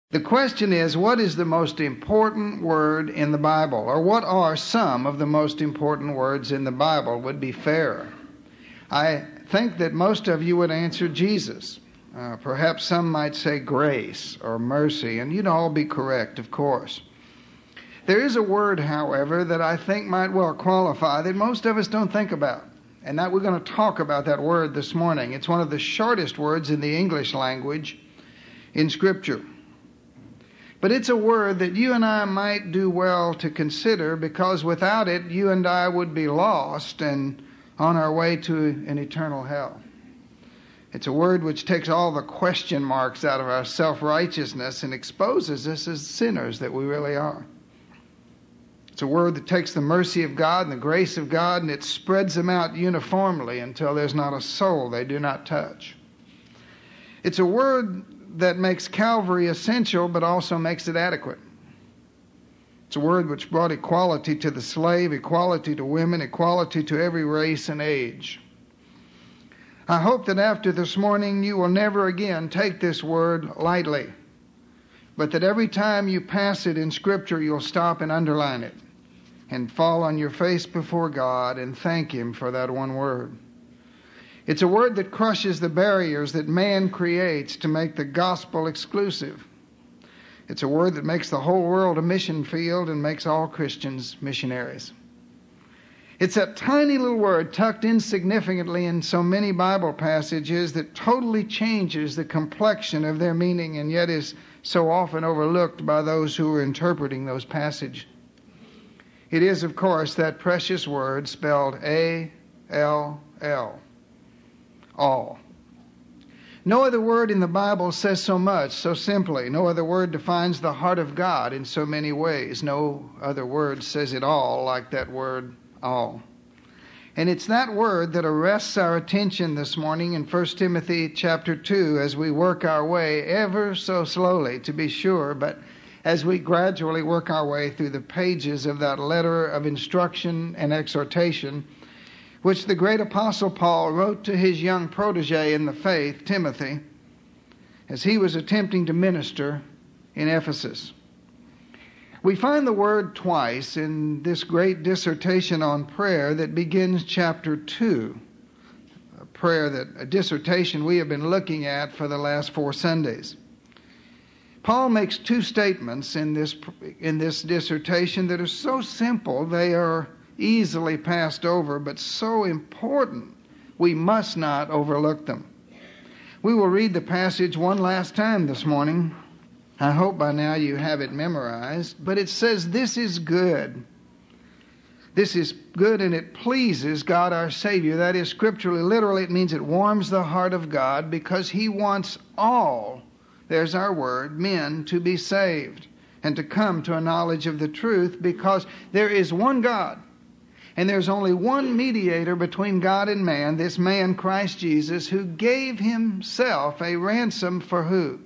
The question is, what is the most important word in the Bible? Or what are some of the most important words in the Bible would be fairer. I think that most of you would answer Jesus. Perhaps some might say grace or mercy, and you'd all be correct, of course. There is a word, however, that I think might well qualify that most of us don't think about, and that we're going to talk about that word this morning. It's one of the shortest words in the English language in Scripture. But it's a word that you and I might do well to consider, because without it, you and I would be lost and on our way to an eternal hell. It's a word which takes all the question marks out of our self-righteousness and exposes us as sinners that we really are. It's a word that takes the mercy of God and the grace of God, and it spreads them out uniformly until there's not a soul they do not touch. It's a word that makes Calvary essential, but also makes it adequate. It's a word which brought equality to the slave, equality to women, equality to every race and age. I hope that after this morning you will never again take this word lightly, but that every time you pass it in Scripture, you'll stop and underline it and fall on your face before God and thank Him for that one word. It's a word that crushes the barriers that man creates to make the gospel exclusive. It's a word that makes the whole world a mission field and makes all Christians missionaries. It's that tiny little word tucked insignificantly in so many Bible passages that totally changes the complexion of their meaning, and yet is so often overlooked by those who are interpreting those passages. It is, of course, that precious word spelled A-L-L. All. No other word in the Bible says so much, so simply. No other word defines the heart of God in so many ways. No other word says it all like that word, all. And it's that word that arrests our attention this morning in 1 Timothy chapter 2 as we work our way ever so slowly, to be sure, but as we gradually work our way through the pages of that letter of instruction and exhortation which the great apostle Paul wrote to his young protege in the faith, Timothy, as he was attempting to minister in Ephesus. We find the word twice in this great dissertation on prayer that begins chapter 2, a dissertation we have been looking at for the last 4 Sundays. Paul makes 2 statements in this dissertation that are so simple they are easily passed over, but so important we must not overlook them. We will read the passage one last time this morning. I hope by now you have it memorized, but it says, "This is good. This is good, and it pleases God our Savior." That is, scripturally, literally, it means it warms the heart of God, because He wants all, there's our word, men to be saved and to come to a knowledge of the truth, because there is one God. And there's only one mediator between God and man, this man, Christ Jesus, who gave Himself a ransom for who?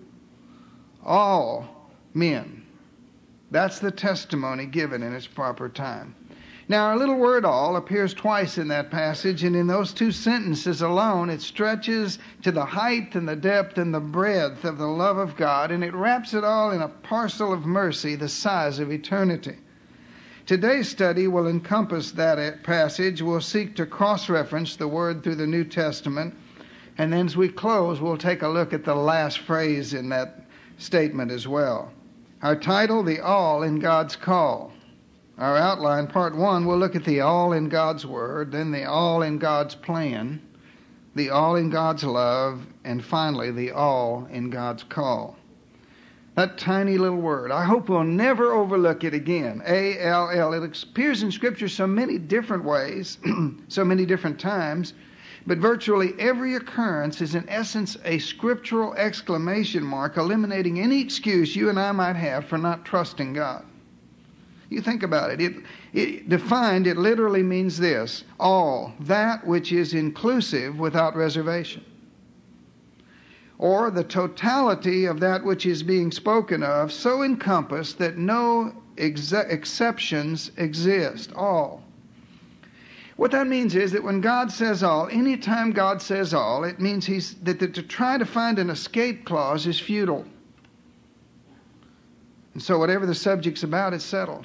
All men. That's the testimony given in its proper time. Now, our little word all appears twice in that passage, and in those 2 sentences alone, it stretches to the height and the depth and the breadth of the love of God, and it wraps it all in a parcel of mercy the size of eternity. Today's study will encompass that passage. We'll seek to cross-reference the word through the New Testament. And then as we close, we'll take a look at the last phrase in that statement as well. Our title, The All in God's Call. Our outline, part 1, we'll look at the all in God's Word, then the all in God's plan, the all in God's love, and finally the all in God's call. That tiny little word. I hope we'll never overlook it again. A-L-L. It appears in Scripture so many different ways, so many different times, but virtually every occurrence is in essence a scriptural exclamation mark, eliminating any excuse you and I might have for not trusting God. You think about it. It defined, it literally means this: all, that which is inclusive without reservation, or the totality of that which is being spoken of, so encompassed that no exceptions exist. All. What that means is that when God says all, anytime God says all, it means that to try to find an escape clause is futile. And so whatever the subject's about, it's settled.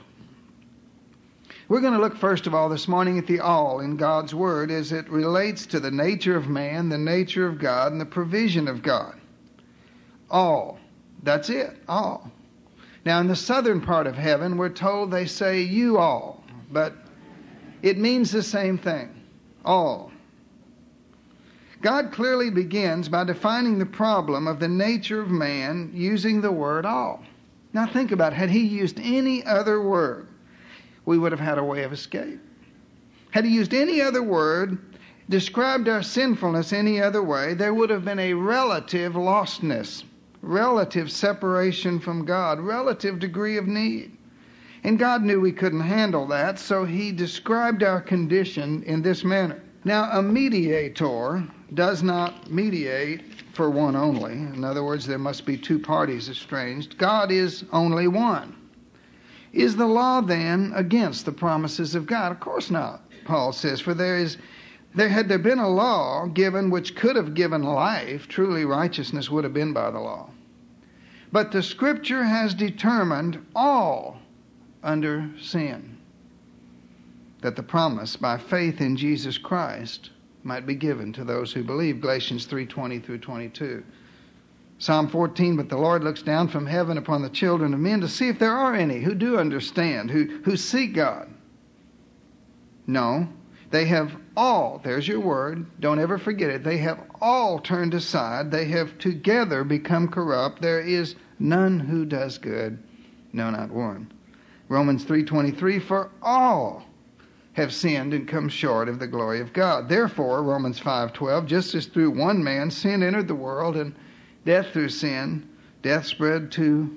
We're going to look first of all this morning at the all in God's Word as it relates to the nature of man, the nature of God, and the provision of God. All. That's it. All. Now in the southern part of heaven, we're told they say you all, but it means the same thing. All. God clearly begins by defining the problem of the nature of man using the word all. Now think about it. Had he used any other word, we would have had a way of escape. Had he used any other word, described our sinfulness any other way, there would have been a relative lostness, relative separation from God, relative degree of need. And God knew we couldn't handle that, so he described our condition in this manner. Now, a mediator does not mediate for one only. In other words, there must be two parties estranged. God is only one. Is the law then against the promises of God? Of course not, Paul says, for had there been a law given which could have given life, truly righteousness would have been by the law. But the Scripture has determined all under sin, that the promise by faith in Jesus Christ might be given to those who believe. Galatians 3:20 through 22. Psalm 14, but the Lord looks down from heaven upon the children of men to see if there are any who do understand, who seek God. No, they have all, there's your word, don't ever forget it, they have all turned aside, they have together become corrupt, there is none who does good, no, not one. Romans 3:23, for all have sinned and come short of the glory of God. Therefore, Romans 5:12, just as through one man sin entered the world, and death through sin, death spread to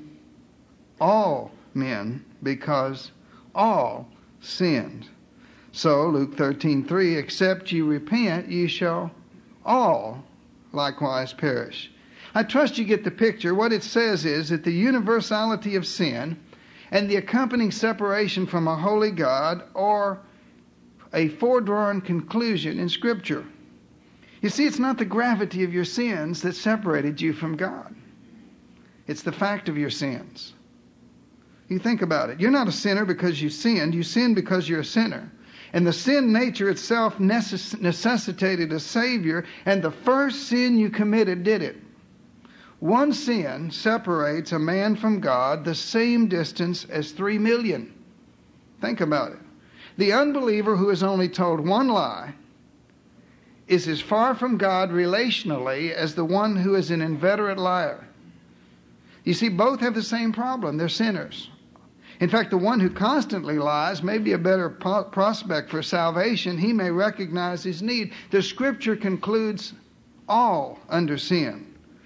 all men because all sinned. So, Luke 13:3, except ye repent, ye shall all likewise perish. I trust you get the picture. What it says is that the universality of sin and the accompanying separation from a holy God are a foredrawn conclusion in Scripture. You see, it's not the gravity of your sins that separated you from God. It's the fact of your sins. You think about it. You're not a sinner because you sinned. You sinned because you're a sinner. And the sin nature itself necessitated a Savior, and the first sin you committed did it. One sin separates a man from God the same distance as 3 million. Think about it. The unbeliever who is only told one lie is as far from God relationally as the one who is an inveterate liar. You see, both have the same problem. They're sinners. In fact, the one who constantly lies may be a better prospect for salvation. He may recognize his need. The Scripture concludes all under sin.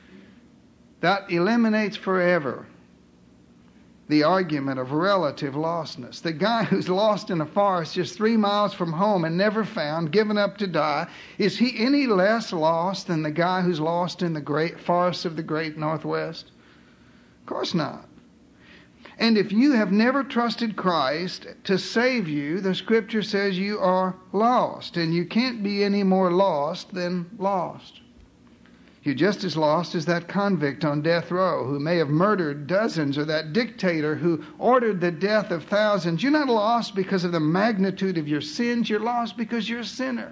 That eliminates forever the argument of relative lostness. The guy who's lost in a forest just 3 miles from home and never found, given up to die, is he any less lost than the guy who's lost in the great forests of the great Northwest? Of course not. And if you have never trusted Christ to save you, the Scripture says you are lost, and you can't be any more lost than lost. You're just as lost as that convict on death row who may have murdered dozens, or that dictator who ordered the death of thousands. You're not lost because of the magnitude of your sins. You're lost because you're a sinner.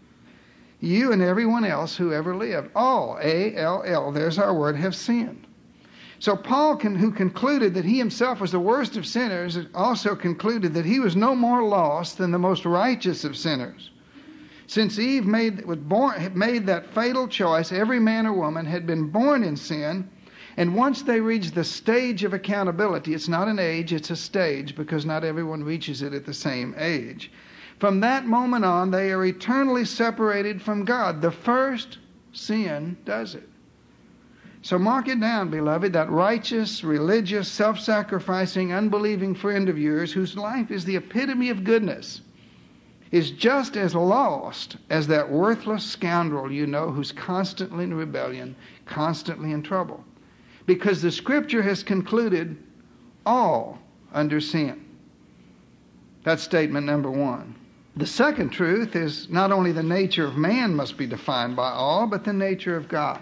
You and everyone else who ever lived, all, A-L-L, there's our word, have sinned. So Paul, who concluded that he himself was the worst of sinners, also concluded that he was no more lost than the most righteous of sinners. Since Eve made that fatal choice, every man or woman had been born in sin, and once they reached the stage of accountability, it's not an age, it's a stage, because not everyone reaches it at the same age. From that moment on, they are eternally separated from God. The first sin does it. So mark it down, beloved, that righteous, religious, self-sacrificing, unbelieving friend of yours, whose life is the epitome of goodness, is just as lost as that worthless scoundrel you know who's constantly in rebellion, constantly in trouble. Because the Scripture has concluded all under sin. That's statement number one. The second truth is not only the nature of man must be defined by all, but the nature of God.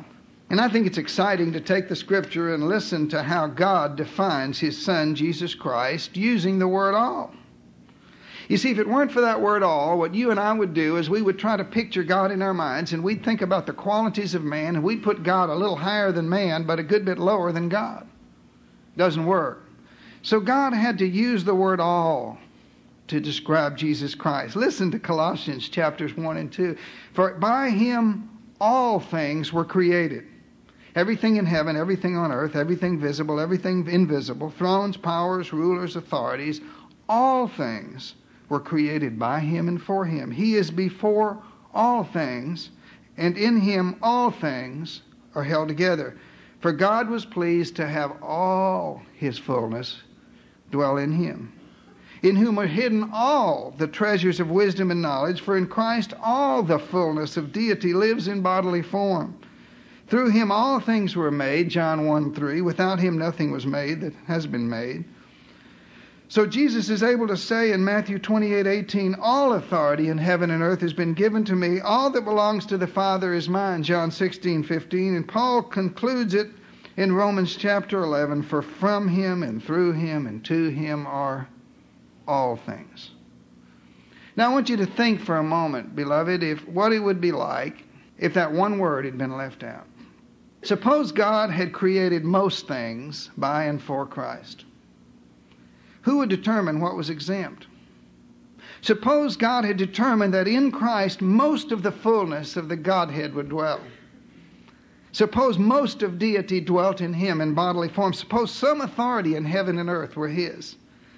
And I think it's exciting to take the Scripture and listen to how God defines His Son, Jesus Christ, using the word all. You see, if it weren't for that word all, what you and I would do is we would try to picture God in our minds, and we'd think about the qualities of man, and we'd put God a little higher than man, but a good bit lower than God. Doesn't work. So God had to use the word all to describe Jesus Christ. Listen to Colossians chapters 1 and 2. For by Him all things were created. Everything in heaven, everything on earth, everything visible, everything invisible, thrones, powers, rulers, authorities, all things were created by Him and for Him. He is before all things, and in Him all things are held together. For God was pleased to have all His fullness dwell in Him, in whom are hidden all the treasures of wisdom and knowledge. For in Christ all the fullness of deity lives in bodily form. Through Him all things were made, John 1:3. Without Him nothing was made that has been made. So Jesus is able to say in Matthew 28:18, all authority in heaven and earth has been given to me. All that belongs to the Father is mine, John 16:15. And Paul concludes it in Romans chapter 11, for from Him and through Him and to Him are all things. Now I want you to think for a moment, beloved, if what it would be like if that one word had been left out. Suppose God had created most things by and for Christ. Who would determine what was exempt? Suppose God had determined that in Christ most of the fullness of the Godhead would dwell. Suppose most of deity dwelt in Him in bodily form. Suppose some authority in heaven and earth were His.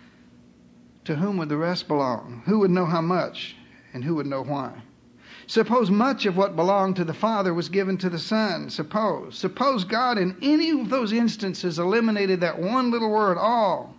To whom would the rest belong? Who would know how much, and who would know why? Suppose much of what belonged to the Father was given to the Son. Suppose God in any of those instances eliminated that one little word, all.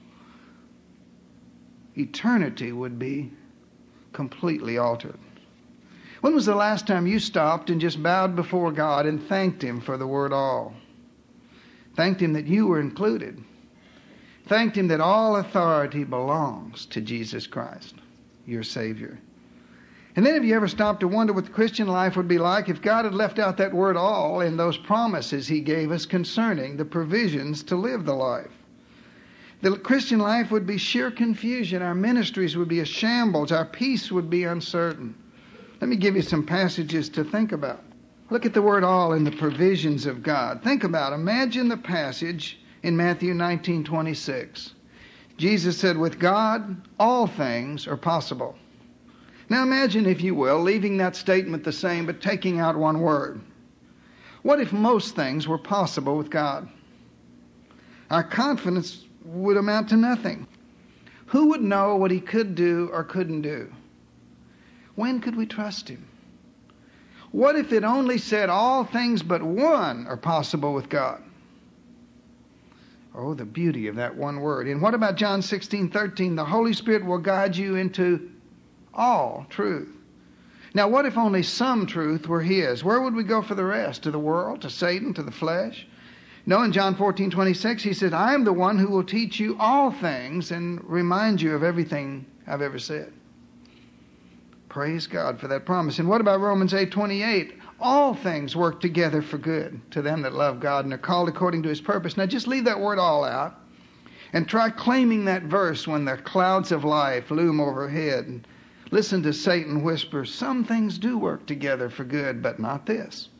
Eternity would be completely altered. When was the last time you stopped and just bowed before God and thanked Him for the word all? Thanked Him that you were included. Thanked Him that all authority belongs to Jesus Christ, your Savior. And then have you ever stopped to wonder what the Christian life would be like if God had left out that word all in those promises He gave us concerning the provisions to live the life? The Christian life would be sheer confusion. Our ministries would be a shambles. Our peace would be uncertain. Let me give you some passages to think about. Look at the word all in the provisions of God. Think about it. Imagine the passage in Matthew 19:26. Jesus said, with God, all things are possible. Now imagine, if you will, leaving that statement the same, but taking out one word. What if most things were possible with God? Our confidence would amount to nothing. Who would know what He could do or couldn't do? When could we trust Him? What if it only said all things but one are possible with God? Oh, the beauty of that one word. And what about John 16:13? The Holy Spirit will guide you into all truth. Now, what if only some truth were His? Where would we go for the rest? To the world? To Satan? To the flesh? No, in John 14:26, He said, I am the one who will teach you all things and remind you of everything I've ever said. Praise God for that promise. And what about Romans 8:28? All things work together for good to them that love God and are called according to His purpose. Now just leave that word all out and try claiming that verse when the clouds of life loom overhead. And listen to Satan whisper, some things do work together for good, but not this.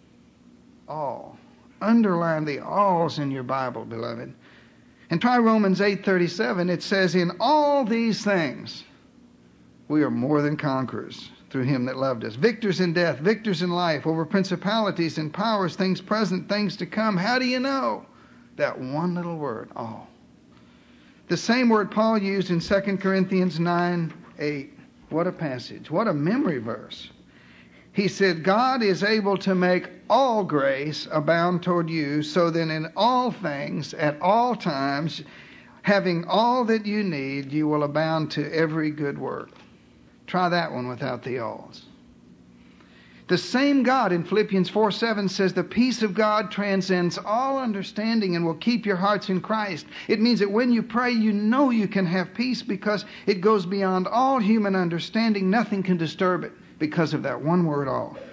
All. Underline the alls in your Bible, beloved. And try Romans 8:37. It says, in all these things we are more than conquerors through Him that loved us. Victors in death, victors in life, over principalities and powers, things present, things to come. How do you know? That one little word, all. The same word Paul used in 2 Corinthians 9:8. What a passage. What a memory verse. He said, God is able to make all grace abound toward you, so that in all things, at all times, having all that you need, you will abound to every good work. Try that one without the alls. The same God in Philippians 4:7 says, the peace of God transcends all understanding and will keep your hearts in Christ. It means that when you pray, you know you can have peace because it goes beyond all human understanding. Nothing can disturb it because of that one word, all.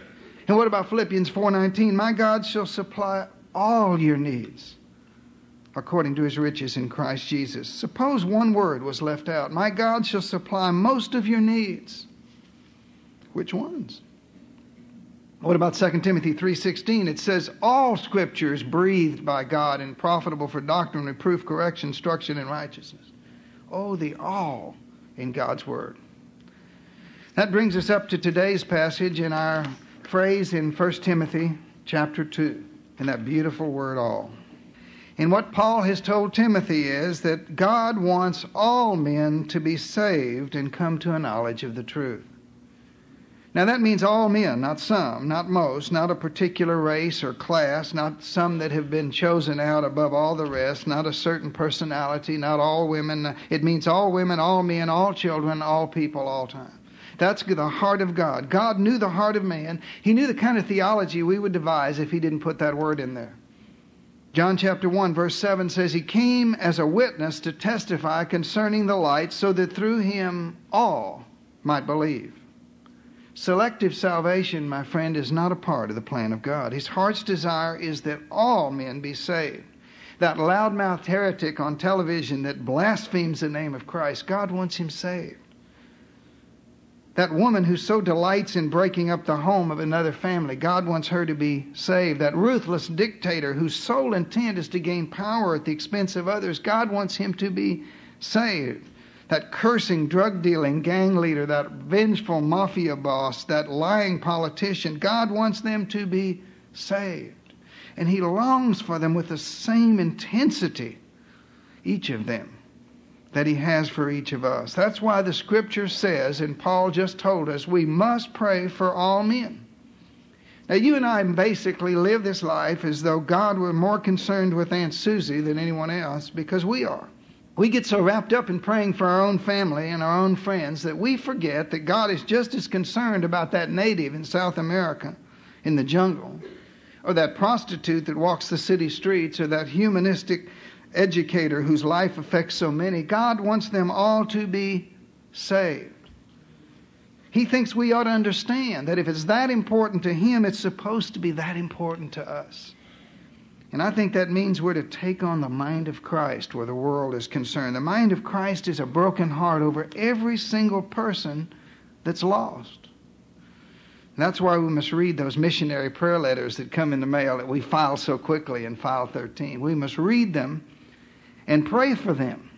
And what about Philippians 4:19? My God shall supply all your needs according to his riches in Christ Jesus. Suppose one word was left out. My God shall supply most of your needs. Which ones? What about 2 Timothy 3:16? It says, all Scripture is breathed by God and profitable for doctrine, reproof, correction, instruction in righteousness. Oh, the all in God's Word. That brings us up to today's passage in our phrase in 1 Timothy chapter 2, and that beautiful word all. And what Paul has told Timothy is that God wants all men to be saved and come to a knowledge of the truth. Now that means all men, not some, not most, not a particular race or class, not some that have been chosen out above all the rest, not a certain personality, not all women. It means all women, all men, all children, all people, all time. That's the heart of God. God knew the heart of man. He knew the kind of theology we would devise if he didn't put that word in there. John chapter 1 verse 7 says, he came as a witness to testify concerning the light so that through him all might believe. Selective salvation, my friend, is not a part of the plan of God. His heart's desire is that all men be saved. That loudmouthed heretic on television that blasphemes the name of Christ, God wants him saved. That woman who so delights in breaking up the home of another family, God wants her to be saved. That ruthless dictator whose sole intent is to gain power at the expense of others, God wants him to be saved. That cursing, drug-dealing gang leader, that vengeful mafia boss, that lying politician, God wants them to be saved. And he longs for them with the same intensity, each of them, that he has for each of us. That's why the Scripture says, and Paul just told us, we must pray for all men. Now, you and I basically live this life as though God were more concerned with Aunt Susie than anyone else, because we are. We get so wrapped up in praying for our own family and our own friends that we forget that God is just as concerned about that native in South America in the jungle, or that prostitute that walks the city streets, or that humanistic educator whose life affects so many. God wants them all to be saved. He thinks we ought to understand that if it's that important to him, it's supposed to be that important to us. And I think that means we're to take on the mind of Christ where the world is concerned. The mind of Christ is a broken heart over every single person that's lost. And that's why we must read those missionary prayer letters that come in the mail that we file so quickly in File 13. We must read them and pray for them.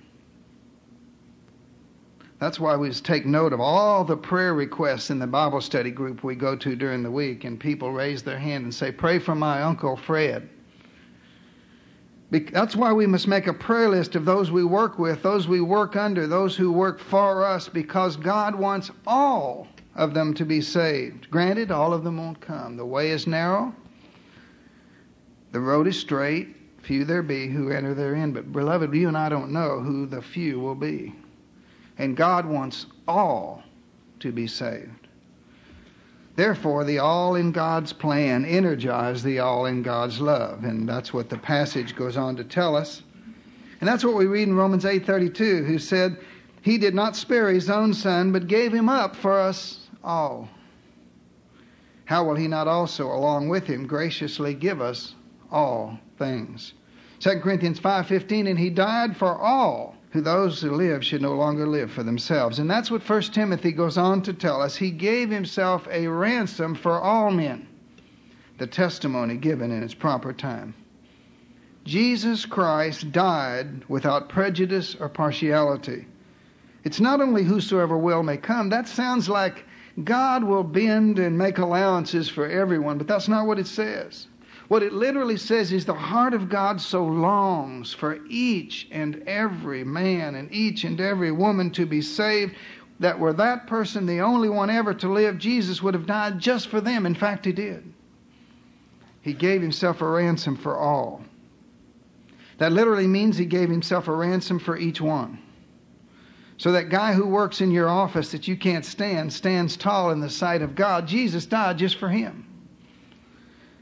That's why we take note of all the prayer requests in the Bible study group we go to during the week, and people raise their hand and say, pray for my Uncle Fred. That's why we must make a prayer list of those we work with, those we work under, those who work for us, because God wants all of them to be saved. Granted, all of them won't come. The way is narrow. The road is straight. Few there be who enter therein. But beloved, you and I don't know who the few will be. And God wants all to be saved. Therefore, the all in God's plan energizes the all in God's love. And that's what the passage goes on to tell us. And that's what we read in Romans 8:32, who said, he did not spare his own son, but gave him up for us all. How will he not also, along with him, graciously give us all things? 2 Corinthians 5:15, and he died for all, who those who live should no longer live for themselves. And that's what 1 Timothy goes on to tell us. He gave himself a ransom for all men, the testimony given in its proper time. Jesus Christ died without prejudice or partiality. It's not only whosoever will may come. That sounds like God will bend and make allowances for everyone, but that's not what it says. What it literally says is the heart of God so longs for each and every man and each and every woman to be saved that were that person the only one ever to live, Jesus would have died just for them. In fact, he did. He gave himself a ransom for all. That literally means he gave himself a ransom for each one. So that guy who works in your office that you can't stand stands tall in the sight of God. Jesus died just for him.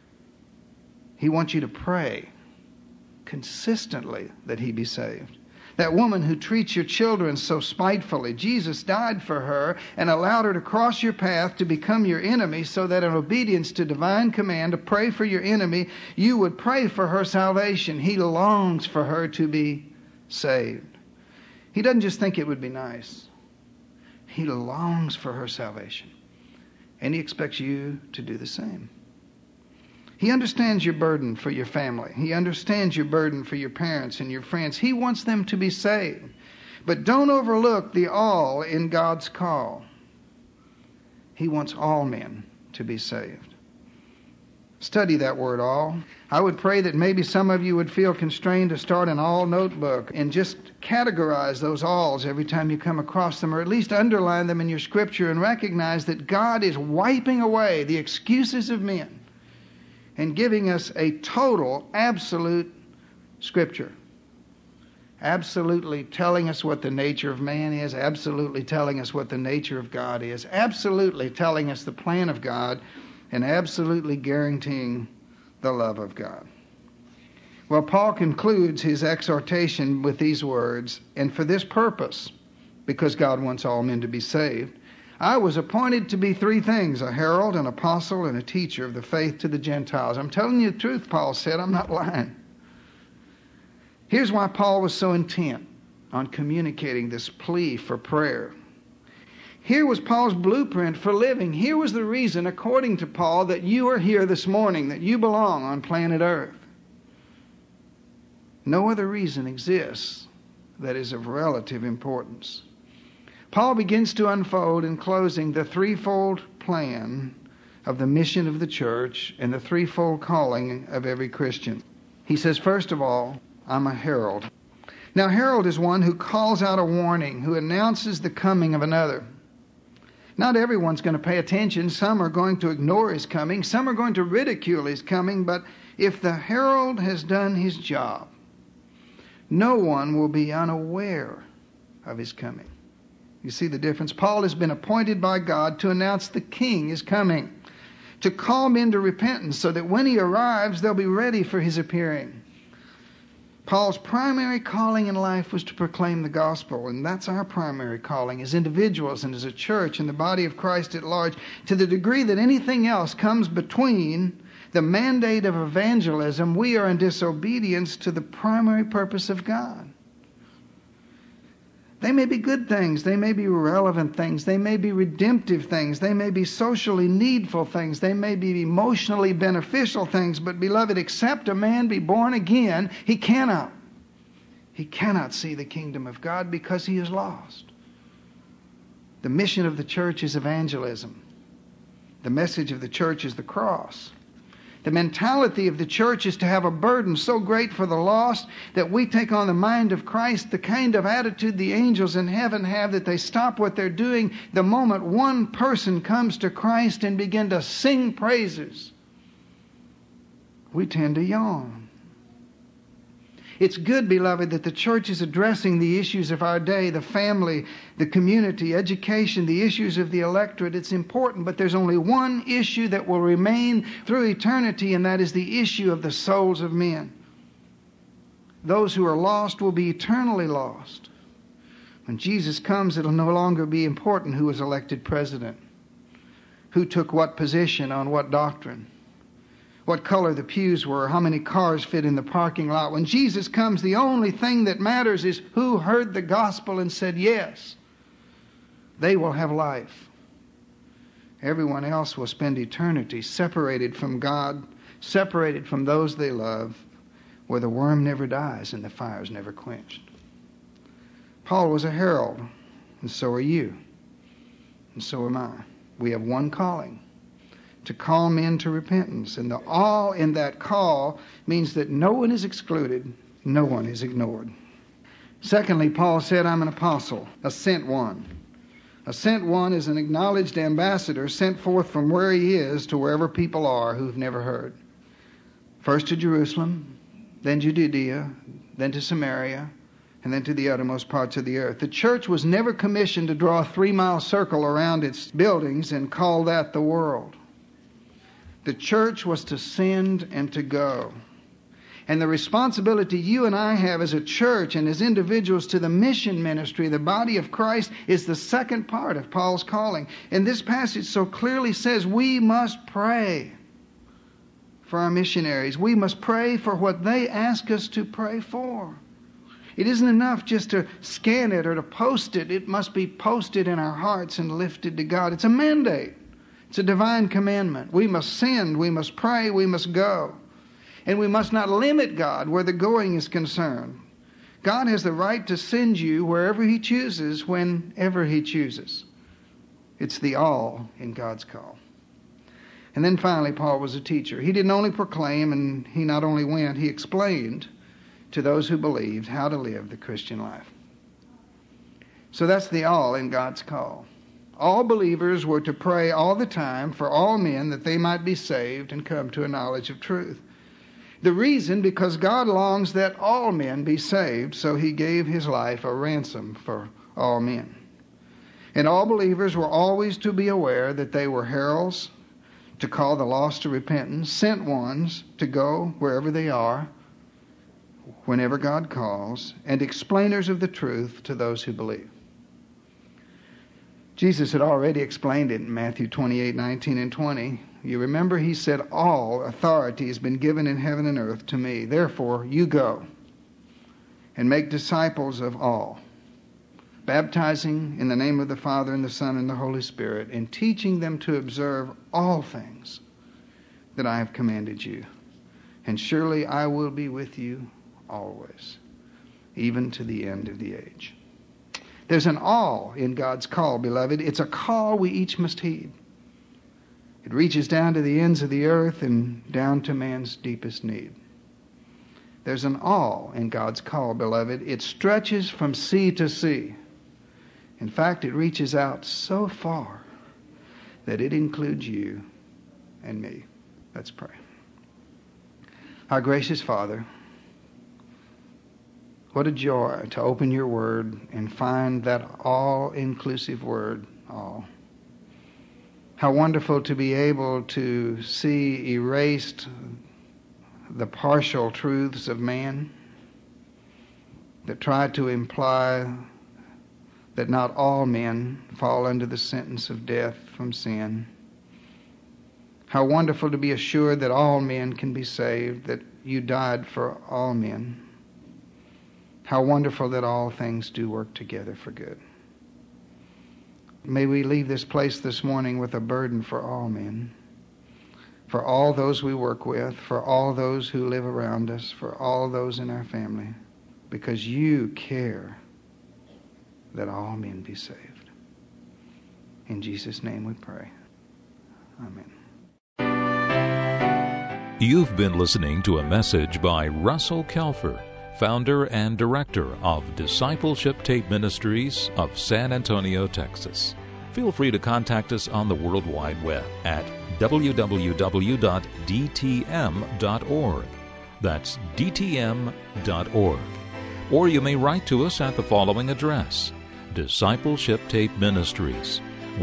He wants you to pray consistently that he be saved. That woman who treats your children so spitefully, Jesus died for her and allowed her to cross your path to become your enemy, so that in obedience to divine command to pray for your enemy, you would pray for her salvation. He longs for her to be saved. He doesn't just think it would be nice. He longs for her salvation. And He expects you to do the same. He understands your burden for your family. He understands your burden for your parents and your friends. He wants them to be saved. But don't overlook the all in God's call. He wants all men to be saved. Study that word all. I would pray that maybe some of you would feel constrained to start an all notebook and just categorize those alls every time you come across them, or at least underline them in your scripture and recognize that God is wiping away the excuses of men and giving us a total, absolute scripture. Absolutely telling us what the nature of man is, absolutely telling us what the nature of God is, absolutely telling us the plan of God, and absolutely guaranteeing the love of God. Well, Paul concludes his exhortation with these words, and for this purpose, because God wants all men to be saved, I was appointed to be three things: a herald, an apostle, and a teacher of the faith to the Gentiles. I'm telling you the truth, Paul said. I'm not lying. Here's why Paul was so intent on communicating this plea for prayer. Here was Paul's blueprint for living. Here was the reason, according to Paul, that you are here this morning, that you belong on planet Earth. No other reason exists that is of relative importance. Paul begins to unfold, in closing, the threefold plan of the mission of the church and the threefold calling of every Christian. He says, first of all, I'm a herald. Now, herald is one who calls out a warning, who announces the coming of another. Not everyone's going to pay attention. Some are going to ignore his coming. Some are going to ridicule his coming. But if the herald has done his job, no one will be unaware of his coming. You see the difference? Paul has been appointed by God to announce the King is coming, to call men to repentance so that when he arrives, they'll be ready for his appearing. Paul's primary calling in life was to proclaim the gospel, and that's our primary calling as individuals and as a church and the body of Christ at large. To the degree that anything else comes between the mandate of evangelism, we are in disobedience to the primary purpose of God. They may be good things. They may be relevant things. They may be redemptive things. They may be socially needful things. They may be emotionally beneficial things. But, beloved, except a man be born again, he cannot see the kingdom of God because he is lost. The mission of the church is evangelism. The message of the church is the cross. The mentality of the church is to have a burden so great for the lost that we take on the mind of Christ, the kind of attitude the angels in heaven have, that they stop what they're doing the moment one person comes to Christ and begin to sing praises. We tend to yawn. It's good, beloved, that the church is addressing the issues of our day, the family, the community, education, the issues of the electorate. It's important, but there's only one issue that will remain through eternity, and that is the issue of the souls of men. Those who are lost will be eternally lost. When Jesus comes, it'll no longer be important who was elected president, who took what position on what doctrine, what color the pews were, how many cars fit in the parking lot. When Jesus comes, the only thing that matters is who heard the gospel and said yes. They will have life. Everyone else will spend eternity separated from God, separated from those they love, where the worm never dies and the fire is never quenched. Paul was a herald, and so are you, and so am I. We have one calling: to call men to repentance. And the all in that call means that no one is excluded, no one is ignored. Secondly, Paul said, I'm an apostle, a sent one. A sent one is an acknowledged ambassador sent forth from where he is to wherever people are who've never heard. First to Jerusalem, then to Judea, then to Samaria, and then to the uttermost parts of the earth. The church was never commissioned to draw a 3-mile circle around its buildings and call that the world. The church was to send and to go. And the responsibility you and I have as a church and as individuals to the mission ministry, the body of Christ, is the second part of Paul's calling. And this passage so clearly says we must pray for our missionaries. We must pray for what they ask us to pray for. It isn't enough just to scan it or to post it. It must be posted in our hearts and lifted to God. It's a mandate. It's a divine commandment. We must send, we must pray, we must go. And we must not limit God where the going is concerned. God has the right to send you wherever He chooses, whenever He chooses. It's the all in God's call. And then finally, Paul was a teacher. He didn't only proclaim, and he not only went, he explained to those who believed how to live the Christian life. So that's the all in God's call. All believers were to pray all the time for all men that they might be saved and come to a knowledge of truth. The reason, because God longs that all men be saved, so He gave His life a ransom for all men. And all believers were always to be aware that they were heralds to call the lost to repentance, sent ones to go wherever they are, whenever God calls, and explainers of the truth to those who believe. Jesus had already explained it in Matthew 28:19 and 20. You remember He said, all authority has been given in heaven and earth to me. Therefore, you go and make disciples of all, baptizing in the name of the Father and the Son and the Holy Spirit, and teaching them to observe all things that I have commanded you. And surely I will be with you always, even to the end of the age. There's an all in God's call, beloved. It's a call we each must heed. It reaches down to the ends of the earth and down to man's deepest need. There's an all in God's call, beloved. It stretches from sea to sea. In fact, it reaches out so far that it includes you and me. Let's pray. Our gracious Father, what a joy to open your word and find that all-inclusive word, all. How wonderful to be able to see erased the partial truths of man that try to imply that not all men fall under the sentence of death from sin. How wonderful to be assured that all men can be saved, that you died for all men. How wonderful that all things do work together for good. May we leave this place this morning with a burden for all men, for all those we work with, for all those who live around us, for all those in our family, because you care that all men be saved. In Jesus' name we pray. Amen. You've been listening to a message by Russell Kelfer, founder and director of Discipleship Tape Ministries of San Antonio, Texas. Feel free to contact us on the World Wide Web at www.dtm.org. That's dtm.org. Or you may write to us at the following address: Discipleship Tape Ministries,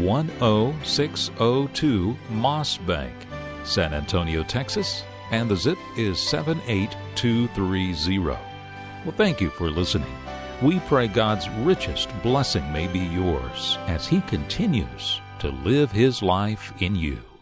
10602 Moss Bank, San Antonio, Texas, and the zip is 78230. Well, thank you for listening. We pray God's richest blessing may be yours as He continues to live His life in you.